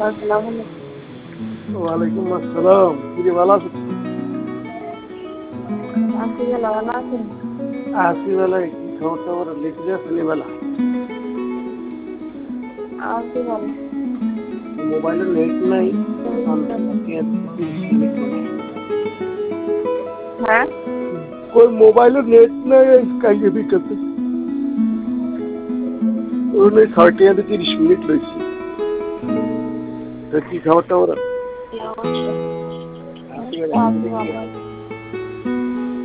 আসসালামু আলাইকুম। ওয়ালাইকুম আসসালাম। কিরে ভালো আছো? আছি ভালো, ভালো আছেন? আছি বেলায় কি খবর টবর লিখে আসলি বেলা? আছি ভালো। মোবাইলে নেট নাই। হ্যাঁ, কই মোবাইলে নেট নাই কাইয়ে বিকাতে ওনে 30 মিনিট লইছে। তো কি খবর টবর? কি অবস্থা? আছি আছি ভালো।